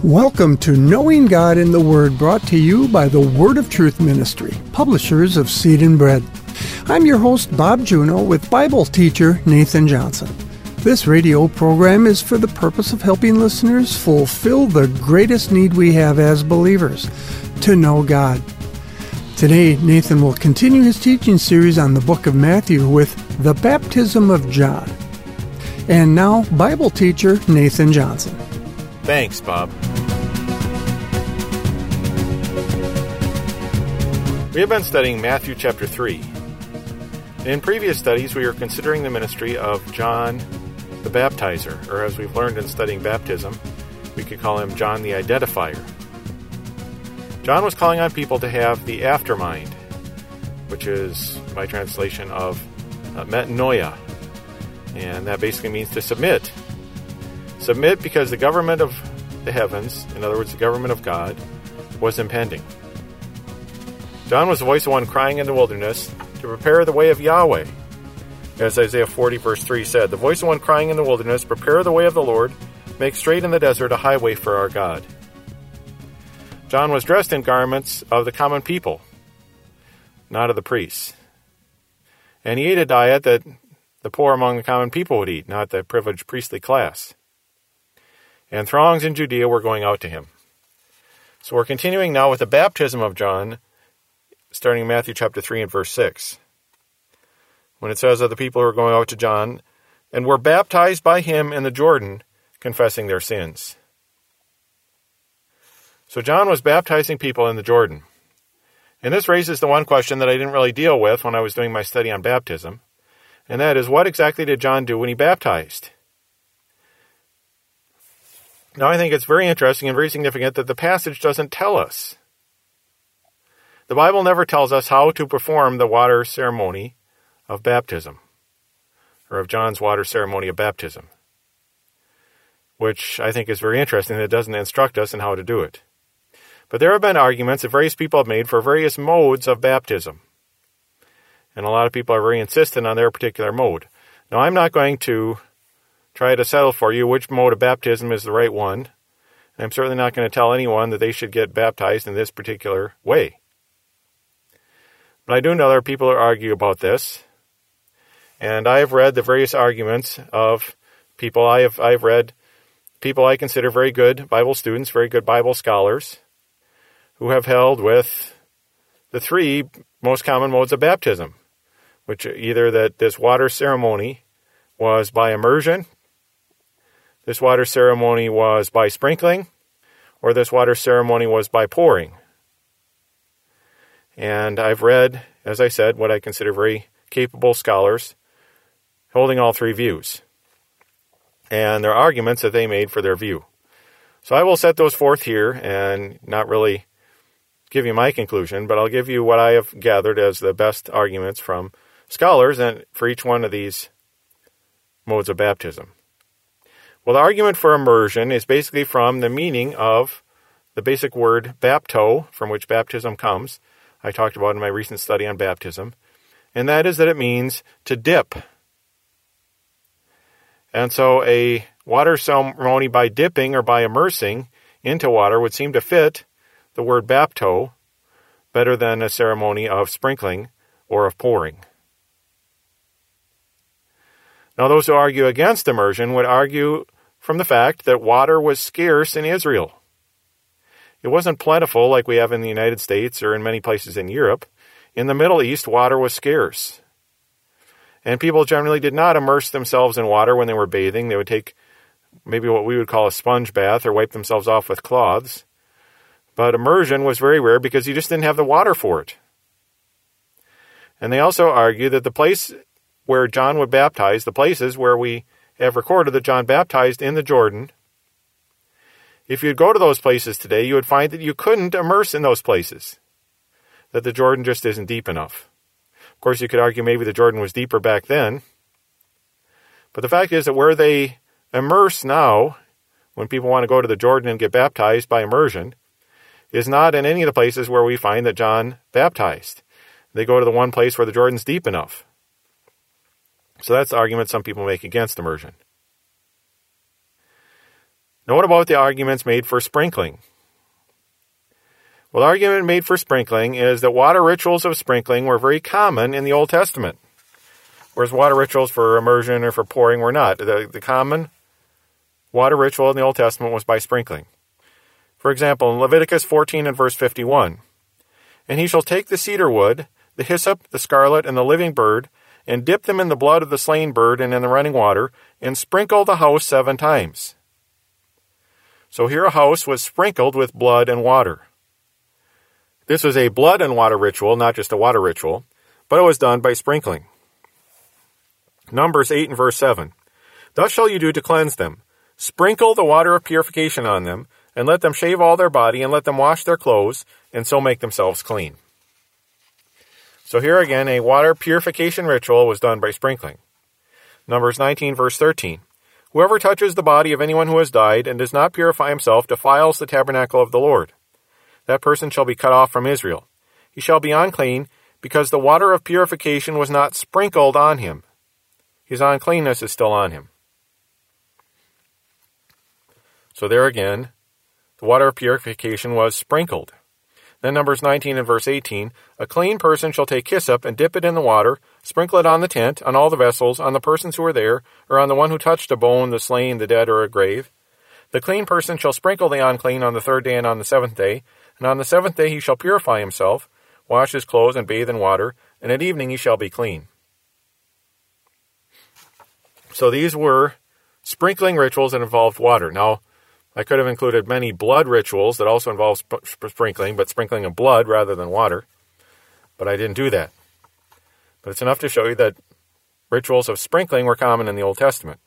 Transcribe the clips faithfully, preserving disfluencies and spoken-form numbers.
Welcome to Knowing God in the Word, brought to you by the Word of Truth Ministry, publishers of Seed and Bread. I'm your host, Bob Juno, with Bible teacher Nathan Johnson. This radio program is for the purpose of helping listeners fulfill the greatest need we have as believers, to know God. Today, Nathan will continue his teaching series on the book of Matthew with the baptism of John. And now, Bible teacher Nathan Johnson. Thanks, Bob. We have been studying Matthew chapter three. In previous studies, we were considering the ministry of John the Baptizer, or as we've learned in studying baptism, we could call him John the Identifier. John was calling on people to have the aftermind, which is my translation of uh, metanoia, and that basically means to submit. Submit because the government of the heavens, in other words, the government of God, was impending. John was the voice of one crying in the wilderness to prepare the way of Yahweh. As Isaiah forty verse three said, the voice of one crying in the wilderness, prepare the way of the Lord, make straight in the desert a highway for our God. John was dressed in garments of the common people, not of the priests. And he ate a diet that the poor among the common people would eat, not the privileged priestly class. And throngs in Judea were going out to him. So we're continuing now with the baptism of John, starting in Matthew chapter three and verse six. When it says of the people who are going out to John, and were baptized by him in the Jordan, confessing their sins. So John was baptizing people in the Jordan. And this raises the one question that I didn't really deal with when I was doing my study on baptism, and that is, what exactly did John do when he baptized? Now, I think it's very interesting and very significant that the passage doesn't tell us. The Bible never tells us how to perform the water ceremony of baptism, or of John's water ceremony of baptism, which I think is very interesting that it doesn't instruct us in how to do it. But there have been arguments that various people have made for various modes of baptism, and a lot of people are very insistent on their particular mode. Now, I'm not going to try to settle for you which mode of baptism is the right one, and I'm certainly not going to tell anyone that they should get baptized in this particular way. But I do know there are people who argue about this, and I have read the various arguments of people. I have I have read people I consider very good Bible students, very good Bible scholars, who have held with the three most common modes of baptism, which are either that this water ceremony was by immersion, this water ceremony was by sprinkling, or this water ceremony was by pouring. And I've read, as I said, what I consider very capable scholars holding all three views, and their arguments that they made for their view. So I will set those forth here and not really give you my conclusion, but I'll give you what I have gathered as the best arguments from scholars and for each one of these modes of baptism. Well, the argument for immersion is basically from the meaning of the basic word bapto, from which baptism comes. I talked about in my recent study on baptism, and that is that it means to dip. And so a water ceremony by dipping or by immersing into water would seem to fit the word bapto better than a ceremony of sprinkling or of pouring. Now, those who argue against immersion would argue from the fact that water was scarce in Israel. It wasn't plentiful like we have in the United States or in many places in Europe. In the Middle East, water was scarce. And people generally did not immerse themselves in water when they were bathing. They would take maybe what we would call a sponge bath or wipe themselves off with cloths. But immersion was very rare because you just didn't have the water for it. And they also argue that the place where John would baptize, the places where we have recorded that John baptized in the Jordan, if you'd go to those places today, you would find that you couldn't immerse in those places, that the Jordan just isn't deep enough. Of course, you could argue maybe the Jordan was deeper back then, but the fact is that where they immerse now, when people want to go to the Jordan and get baptized by immersion, is not in any of the places where we find that John baptized. They go to the one place where the Jordan's deep enough. So that's the argument some people make against immersion. Now what about the arguments made for sprinkling? Well, the argument made for sprinkling is that water rituals of sprinkling were very common in the Old Testament, whereas water rituals for immersion or for pouring were not. The, the common water ritual in the Old Testament was by sprinkling. For example, in Leviticus fourteen and verse fifty-one, "And he shall take the cedar wood, the hyssop, the scarlet, and the living bird, and dip them in the blood of the slain bird and in the running water, and sprinkle the house seven times." So here a house was sprinkled with blood and water. This was a blood and water ritual, not just a water ritual, but it was done by sprinkling. Numbers eight and verse seven, "Thus shall you do to cleanse them. Sprinkle the water of purification on them, and let them shave all their body, and let them wash their clothes, and so make themselves clean." So here again, a water purification ritual was done by sprinkling. Numbers nineteen verse thirteen, "Whoever touches the body of anyone who has died, and does not purify himself, defiles the tabernacle of the Lord. That person shall be cut off from Israel. He shall be unclean, because the water of purification was not sprinkled on him. His uncleanness is still on him." So there again, the water of purification was sprinkled. Then Numbers nineteen and verse eighteen, "A clean person shall take hyssop and dip it in the water, sprinkle it on the tent, on all the vessels, on the persons who are there, or on the one who touched a bone, the slain, the dead, or a grave. The clean person shall sprinkle the unclean on the third day and on the seventh day, and on the seventh day he shall purify himself, wash his clothes, and bathe in water, and at evening he shall be clean." So these were sprinkling rituals that involved water. Now, I could have included many blood rituals that also involve sp- sprinkling, but sprinkling of blood rather than water. But I didn't do that. But it's enough to show you that rituals of sprinkling were common in the Old Testament.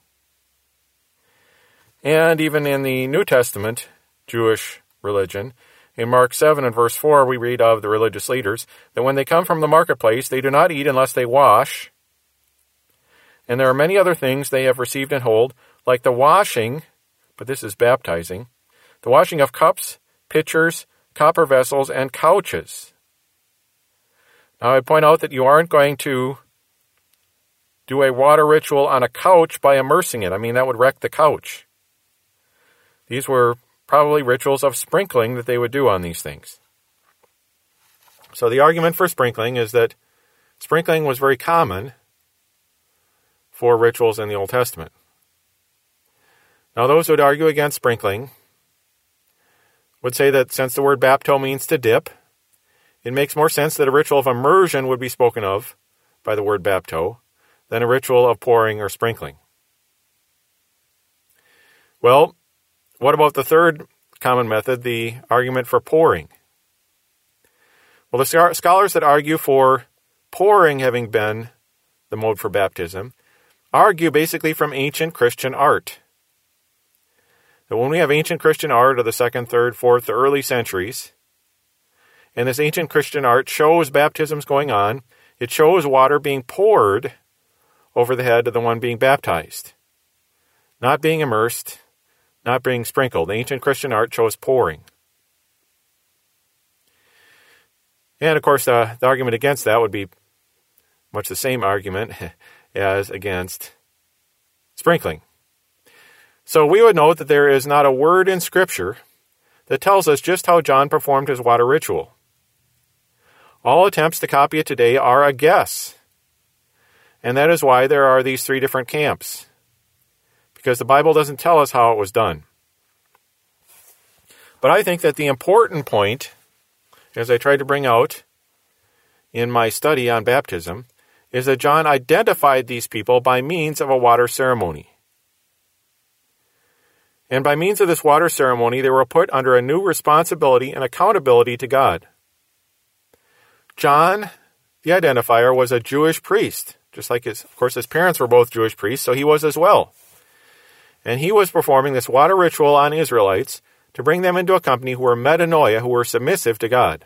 And even in the New Testament, Jewish religion, in Mark seven and verse four, we read of the religious leaders that when they come from the marketplace, they do not eat unless they wash. And there are many other things they have received and hold, like the washing, but this is baptizing, the washing of cups, pitchers, copper vessels, and couches. Now, I point out that you aren't going to do a water ritual on a couch by immersing it. I mean, that would wreck the couch. These were probably rituals of sprinkling that they would do on these things. So the argument for sprinkling is that sprinkling was very common for rituals in the Old Testament. Now, those who would argue against sprinkling would say that since the word bapto means to dip, it makes more sense that a ritual of immersion would be spoken of by the word bapto than a ritual of pouring or sprinkling. Well, what about the third common method, the argument for pouring? Well, the scholars that argue for pouring having been the mode for baptism argue basically from ancient Christian art. That when we have ancient Christian art of the second, third, fourth, the early centuries, and this ancient Christian art shows baptisms going on, it shows water being poured over the head of the one being baptized, not being immersed, not being sprinkled. The ancient Christian art shows pouring. And of course, uh, the argument against that would be much the same argument as against sprinkling. So we would note that there is not a word in Scripture that tells us just how John performed his water ritual. All attempts to copy it today are a guess. And that is why there are these three different camps. Because the Bible doesn't tell us how it was done. But I think that the important point, as I tried to bring out in my study on baptism, is that John identified these people by means of a water ceremony. And by means of this water ceremony, they were put under a new responsibility and accountability to God. John, the identifier, was a Jewish priest, just like his, of course, his parents were both Jewish priests, so he was as well. And he was performing this water ritual on Israelites to bring them into a company who were metanoia, who were submissive to God.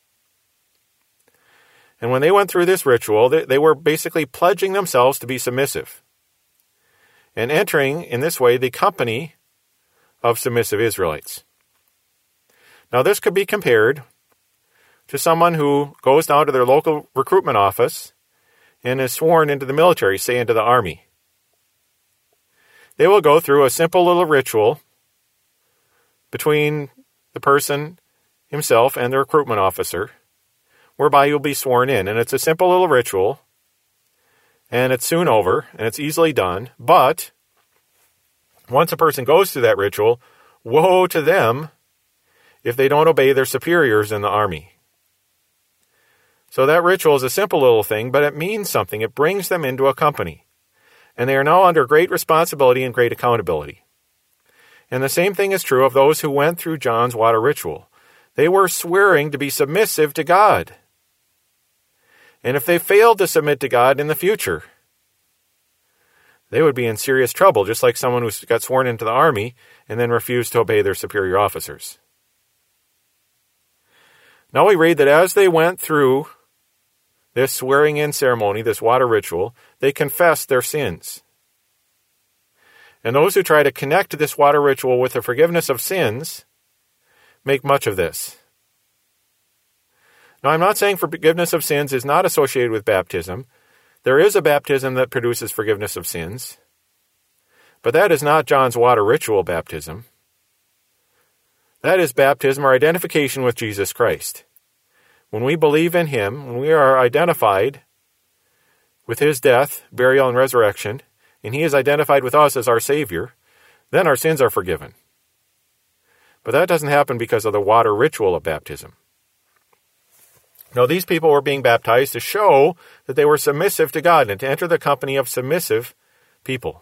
And when they went through this ritual, they, they were basically pledging themselves to be submissive and entering, in this way, the company of submissive Israelites. Now, this could be compared to someone who goes down to their local recruitment office and is sworn into the military, say into the army. They will go through a simple little ritual between the person himself and the recruitment officer, whereby you'll be sworn in. And it's a simple little ritual, and it's soon over, and it's easily done. But once a person goes through that ritual, woe to them if they don't obey their superiors in the army. So that ritual is a simple little thing, but it means something. It brings them into a company. And they are now under great responsibility and great accountability. And the same thing is true of those who went through John's water ritual. They were swearing to be submissive to God. And if they failed to submit to God in the future, they would be in serious trouble, just like someone who got sworn into the army and then refused to obey their superior officers. Now we read that as they went through this swearing-in ceremony, this water ritual, they confessed their sins. And those who try to connect this water ritual with the forgiveness of sins make much of this. Now, I'm not saying forgiveness of sins is not associated with baptism. There is a baptism that produces forgiveness of sins. But that is not John's water ritual baptism. That is baptism or identification with Jesus Christ. When we believe in him, when we are identified with his death, burial, and resurrection, and he is identified with us as our Savior, then our sins are forgiven. But that doesn't happen because of the water ritual of baptism. No, these people were being baptized to show that they were submissive to God and to enter the company of submissive people.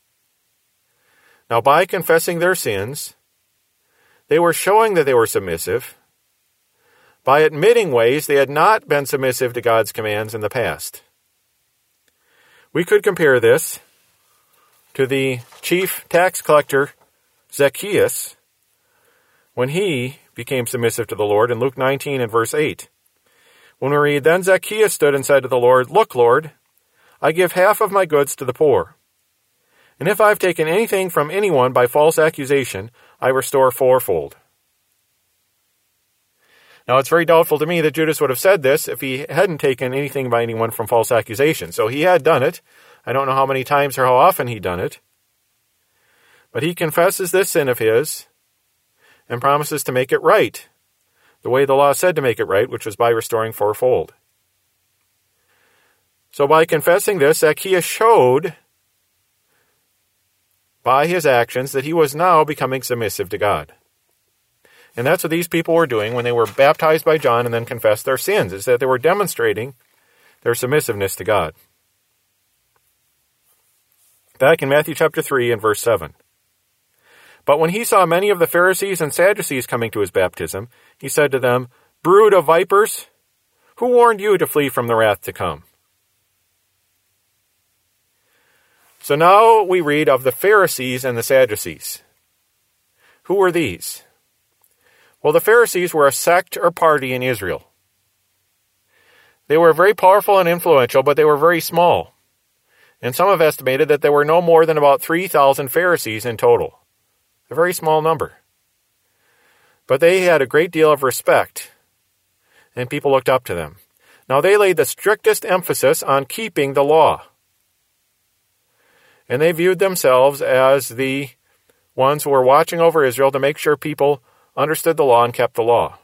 Now, by confessing their sins, they were showing that they were submissive by admitting ways they had not been submissive to God's commands in the past. We could compare this to the chief tax collector Zacchaeus when he became submissive to the Lord in Luke nineteen and verse eight. When we read, "Then Zacchaeus stood and said to the Lord, 'Look, Lord, I give half of my goods to the poor. And if I have taken anything from anyone by false accusation, I restore fourfold.'" Now, it's very doubtful to me that Judas would have said this if he hadn't taken anything by anyone from false accusation. So he had done it. I don't know how many times or how often he'd done it. But he confesses this sin of his and promises to make it right, the way the law said to make it right, which was by restoring fourfold. So by confessing this, Zacchaeus showed by his actions that he was now becoming submissive to God. And that's what these people were doing when they were baptized by John and then confessed their sins, is that they were demonstrating their submissiveness to God. Back in Matthew chapter three and verse seven. "But when he saw many of the Pharisees and Sadducees coming to his baptism, he said to them, 'Brood of vipers, who warned you to flee from the wrath to come?'" So now we read of the Pharisees and the Sadducees. Who were these? Well, the Pharisees were a sect or party in Israel. They were very powerful and influential, but they were very small. And some have estimated that there were no more than about three thousand Pharisees in total. A very small number. But they had a great deal of respect, and people looked up to them. Now, they laid the strictest emphasis on keeping the law. And they viewed themselves as the ones who were watching over Israel to make sure people understood the law and kept the law.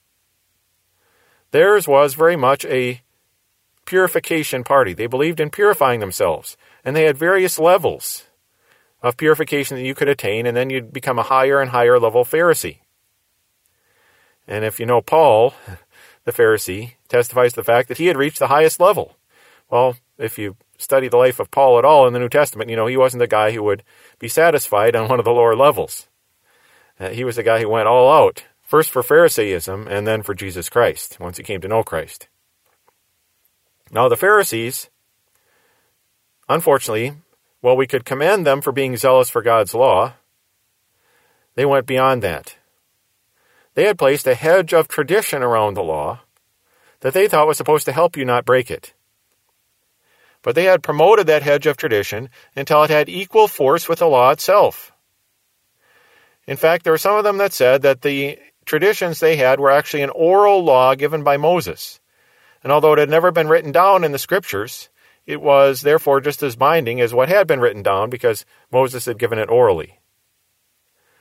Theirs was very much a purification party. They believed in purifying themselves, and they had various levels of purification that you could attain, and then you'd become a higher and higher level Pharisee. And if you know Paul, the Pharisee, testifies to the fact that he had reached the highest level. Well, if you study the life of Paul at all in the New Testament, you know he wasn't a guy who would be satisfied on one of the lower levels. Uh, he was a guy who went all out, first for Pharisaism and then for Jesus Christ, once he came to know Christ. Now the Pharisees, unfortunately, while we could commend them for being zealous for God's law, they went beyond that. They had placed a hedge of tradition around the law that they thought was supposed to help you not break it. But they had promoted that hedge of tradition until it had equal force with the law itself. In fact, there were some of them that said that the traditions they had were actually an oral law given by Moses. And although it had never been written down in the scriptures, it was therefore just as binding as what had been written down because Moses had given it orally.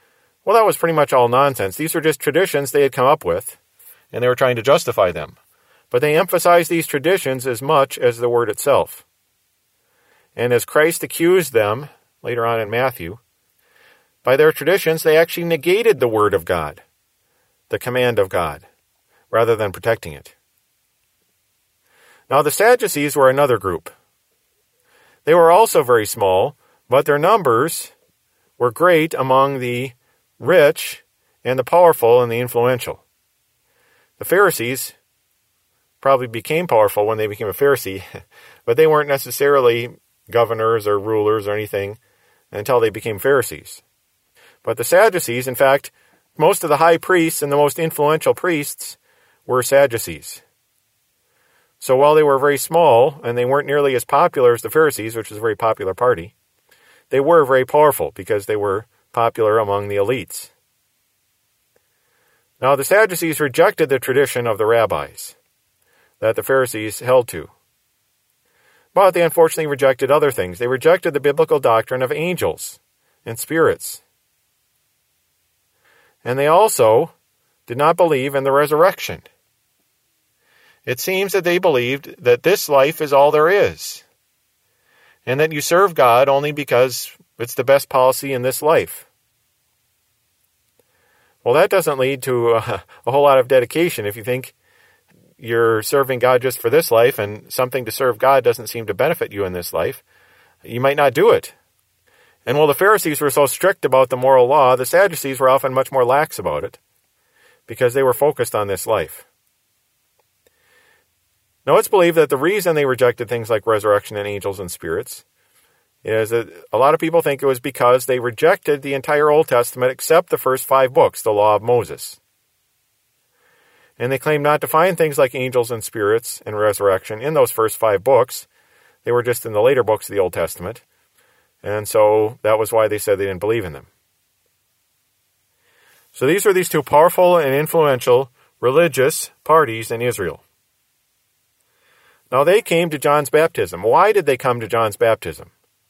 Well, that was pretty much all nonsense. These were just traditions they had come up with, and they were trying to justify them. But they emphasized these traditions as much as the word itself. And as Christ accused them, later on in Matthew, by their traditions, they actually negated the word of God, the command of God, rather than protecting it. Now, the Sadducees were another group. They were also very small, but their numbers were great among the rich and the powerful and the influential. The Pharisees probably became powerful when they became a Pharisee, but they weren't necessarily governors or rulers or anything until they became Pharisees. But the Sadducees, in fact, most of the high priests and the most influential priests were Sadducees. So while they were very small and they weren't nearly as popular as the Pharisees, which was a very popular party, they were very powerful because they were popular among the elites. Now, the Sadducees rejected the tradition of the rabbis that the Pharisees held to. But they unfortunately rejected other things. They rejected the biblical doctrine of angels and spirits. And they also did not believe in the resurrection. It seems that they believed that this life is all there is, and that you serve God only because it's the best policy in this life. Well, that doesn't lead to a, a whole lot of dedication if you think you're serving God just for this life and something to serve God doesn't seem to benefit you in this life. You might not do it. And while the Pharisees were so strict about the moral law, the Sadducees were often much more lax about it because they were focused on this life. Now, it's believed that the reason they rejected things like resurrection and angels and spirits is that a lot of people think it was because they rejected the entire Old Testament except the first five books, the Law of Moses. And they claim not to find things like angels and spirits and resurrection in those first five books. They were just in the later books of the Old Testament. And so that was why they said they didn't believe in them. So these were these two powerful and influential religious parties in Israel. Now, they came to John's baptism. Why did they come to John's baptism?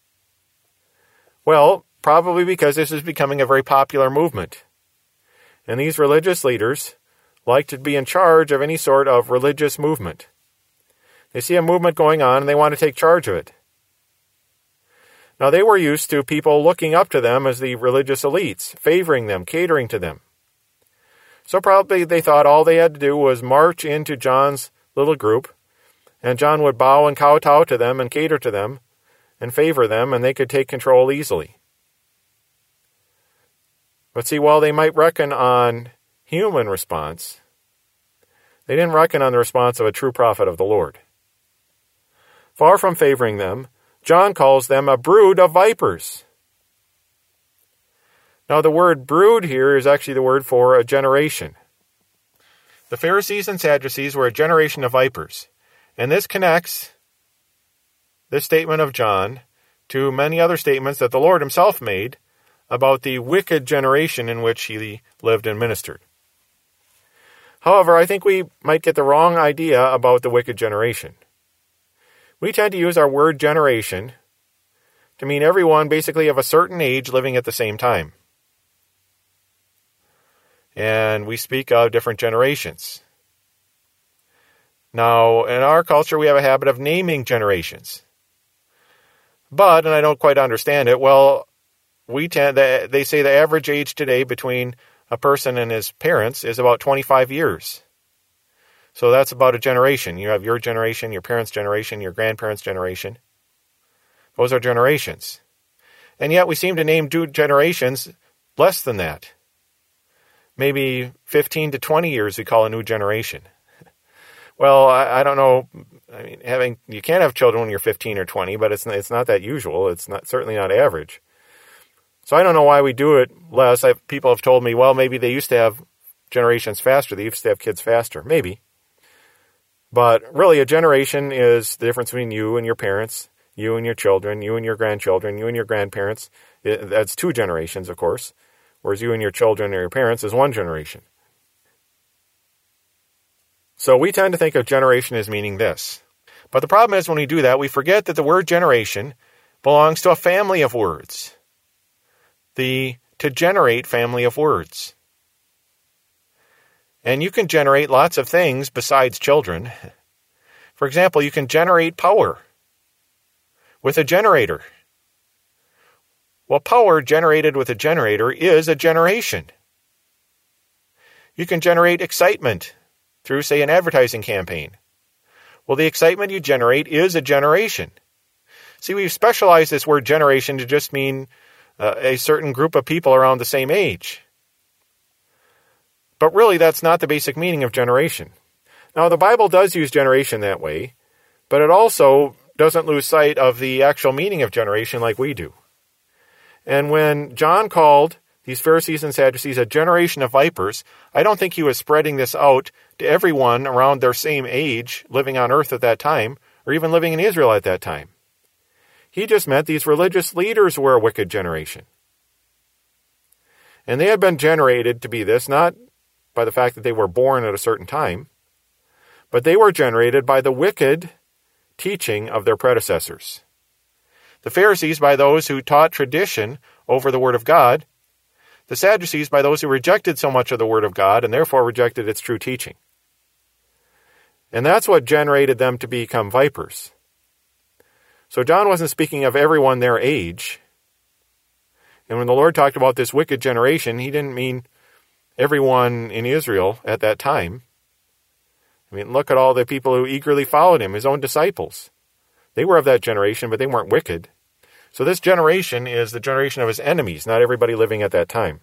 Well, probably because this is becoming a very popular movement. And these religious leaders like to be in charge of any sort of religious movement. They see a movement going on and they want to take charge of it. Now, they were used to people looking up to them as the religious elites, favoring them, catering to them. So probably they thought all they had to do was march into John's little group, and John would bow and kowtow to them and cater to them and favor them, and they could take control easily. But see, while they might reckon on human response, they didn't reckon on the response of a true prophet of the Lord. Far from favoring them, John calls them a brood of vipers. Now, the word brood here is actually the word for a generation. The Pharisees and Sadducees were a generation of vipers. And this connects this statement of John to many other statements that the Lord himself made about the wicked generation in which he lived and ministered. However, I think we might get the wrong idea about the wicked generation. We tend to use our word generation to mean everyone basically of a certain age living at the same time. And we speak of different generations. Now, in our culture, we have a habit of naming generations. But, and I don't quite understand it, well, we tend, they say the average age today between a person and his parents is about twenty-five years. So that's about a generation. You have your generation, your parents' generation, your grandparents' generation. Those are generations. And yet we seem to name generations less than that. Maybe fifteen to twenty years we call a new generation. Well, I, I don't know. I mean, having you can't have children when you're fifteen or twenty, but it's it's not that usual. It's not certainly not average. So I don't know why we do it less. I, people have told me, well, maybe they used to have generations faster. They used to have kids faster. Maybe. But really, a generation is the difference between you and your parents, you and your children, you and your grandchildren, you and your grandparents. It, that's two generations, of course, whereas you and your children or your parents is one generation. So we tend to think of generation as meaning this. But the problem is when we do that, we forget that the word generation belongs to a family of words. The to generate family of words. And you can generate lots of things besides children. For example, you can generate power with a generator. Well, power generated with a generator is a generation. You can generate excitement through, say, an advertising campaign. Well, the excitement you generate is a generation. See, we've specialized this word generation to just mean uh, a certain group of people around the same age. But really, that's not the basic meaning of generation. Now, the Bible does use generation that way, but it also doesn't lose sight of the actual meaning of generation like we do. And when John called these Pharisees and Sadducees a generation of vipers, I don't think he was spreading this out to everyone around their same age living on earth at that time, or even living in Israel at that time. He just meant these religious leaders were a wicked generation. And they had been generated to be this, not by the fact that they were born at a certain time, but they were generated by the wicked teaching of their predecessors. The Pharisees by those who taught tradition over the Word of God, the Sadducees by those who rejected so much of the Word of God and therefore rejected its true teaching. And that's what generated them to become vipers. So John wasn't speaking of everyone their age. And when the Lord talked about this wicked generation, he didn't mean everyone in Israel at that time. I mean, look at all the people who eagerly followed him, his own disciples. They were of that generation, but they weren't wicked. So this generation is the generation of his enemies, not everybody living at that time.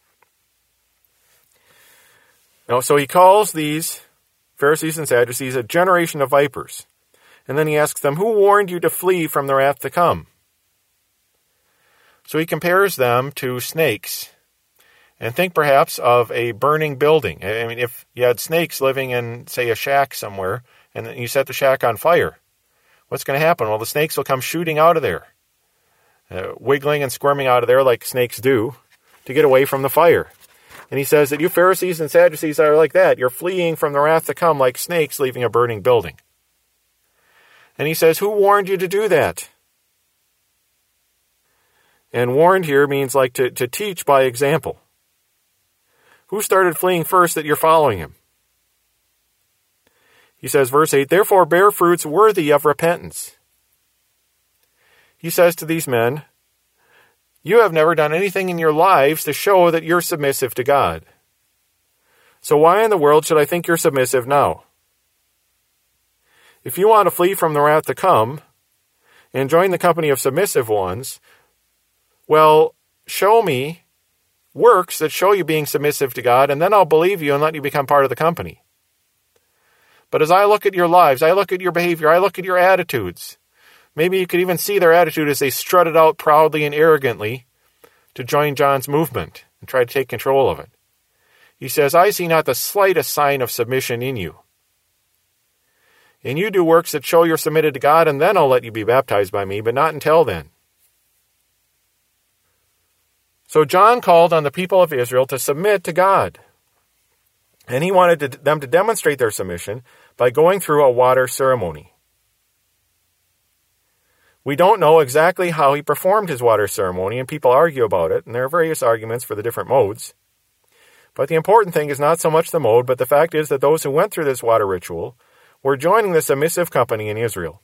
Now, so he calls these Pharisees and Sadducees a generation of vipers. And then he asks them, who warned you to flee from the wrath to come? So he compares them to snakes. And think perhaps of a burning building. I mean, if you had snakes living in, say, a shack somewhere, and you set the shack on fire, what's going to happen? Well, the snakes will come shooting out of there, uh, wiggling and squirming out of there like snakes do, to get away from the fire. And he says that you Pharisees and Sadducees are like that. You're fleeing from the wrath to come like snakes leaving a burning building. And he says, who warned you to do that? And warned here means like to, to teach by example. Who started fleeing first that you're following him? He says, verse eight, therefore bear fruits worthy of repentance. He says to these men, you have never done anything in your lives to show that you're submissive to God. So why in the world should I think you're submissive now? If you want to flee from the wrath to come and join the company of submissive ones, well, show me works that show you being submissive to God, and then I'll believe you and let you become part of the company. But as I look at your lives, I look at your behavior, I look at your attitudes. Maybe you could even see their attitude as they strutted out proudly and arrogantly to join John's movement and try to take control of it. He says, I see not the slightest sign of submission in you. And you do works that show you're submitted to God, and then I'll let you be baptized by me, but not until then. So John called on the people of Israel to submit to God. And he wanted to, them to demonstrate their submission by going through a water ceremony. We don't know exactly how he performed his water ceremony, and people argue about it, and there are various arguments for the different modes. But the important thing is not so much the mode, but the fact is that those who went through this water ritual were joining the submissive company in Israel.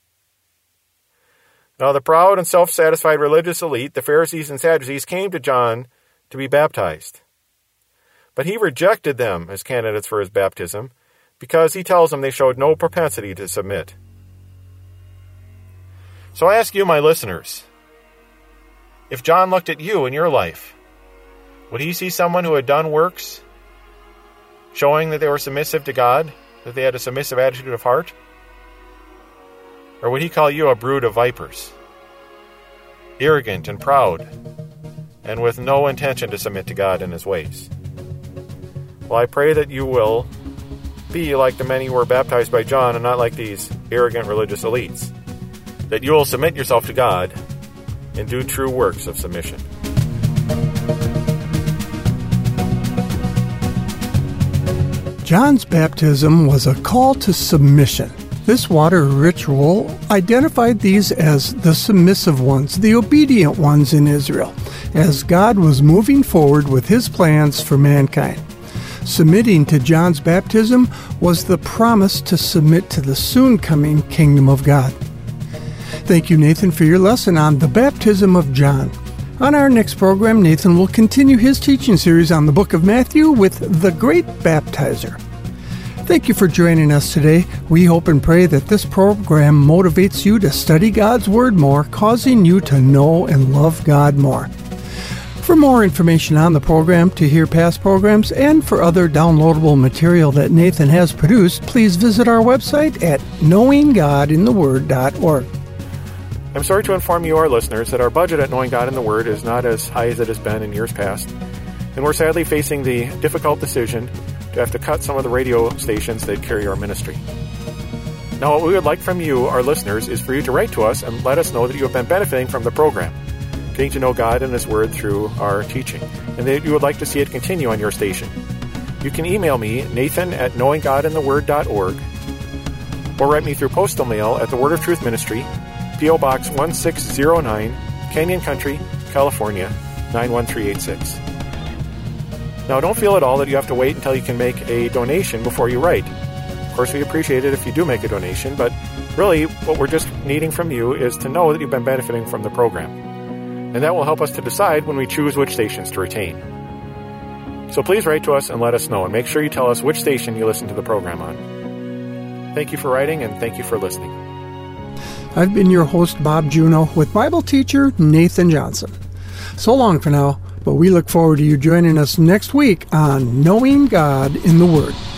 Now, the proud and self-satisfied religious elite, the Pharisees and Sadducees, came to John to be baptized. But he rejected them as candidates for his baptism because he tells them they showed no propensity to submit. So I ask you, my listeners, if John looked at you in your life, would he see someone who had done works showing that they were submissive to God, that they had a submissive attitude of heart? Or would he call you a brood of vipers, arrogant and proud, and with no intention to submit to God and his ways? Well, I pray that you will be like the many who were baptized by John and not like these arrogant religious elites, that you will submit yourself to God and do true works of submission. John's baptism was a call to submission. This water ritual identified these as the submissive ones, the obedient ones in Israel, as God was moving forward with his plans for mankind. Submitting to John's baptism was the promise to submit to the soon-coming kingdom of God. Thank you, Nathan, for your lesson on the baptism of John. On our next program, Nathan will continue his teaching series on the book of Matthew with the Great Baptizer. Thank you for joining us today. We hope and pray that this program motivates you to study God's Word more, causing you to know and love God more. For more information on the program, to hear past programs, and for other downloadable material that Nathan has produced, please visit our website at knowing god in the word dot org. I'm sorry to inform you, our listeners, that our budget at Knowing God in the Word is not as high as it has been in years past, and we're sadly facing the difficult decision to have to cut some of the radio stations that carry our ministry. Now, what we would like from you, our listeners, is for you to write to us and let us know that you have been benefiting from the program, getting to know God and His Word through our teaching, and that you would like to see it continue on your station. You can email me, Nathan at knowing god in the word dot org, or write me through postal mail at the Word of Truth Ministry, P O Box one six zero nine, Canyon Country, California, nine one three eight six. Now, don't feel at all that you have to wait until you can make a donation before you write. Of course, we appreciate it if you do make a donation, but really what we're just needing from you is to know that you've been benefiting from the program. And that will help us to decide when we choose which stations to retain. So please write to us and let us know, and make sure you tell us which station you listen to the program on. Thank you for writing, and thank you for listening. I've been your host, Bob Juno, with Bible teacher Nathan Johnson. So long for now, but we look forward to you joining us next week on Knowing God in the Word.